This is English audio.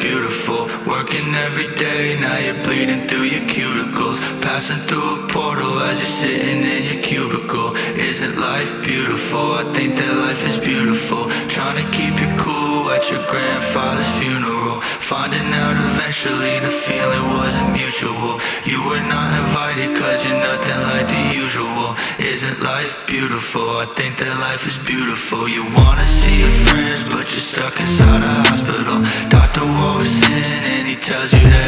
beautiful. Working every day, now you're bleeding through your cuticles. Passing through a portal as you're sitting in your cubicle. Isn't life beautiful? I think that life is beautiful. Trying to keep you cool at your grandfather's funeral. Finding out eventually the feeling wasn't mutual. You were not invited cause you're nothing like the usual. Isn't life beautiful? I think that life is beautiful. You wanna see your friends but you're stuck inside a hospital. Doctor walks in and he tells you that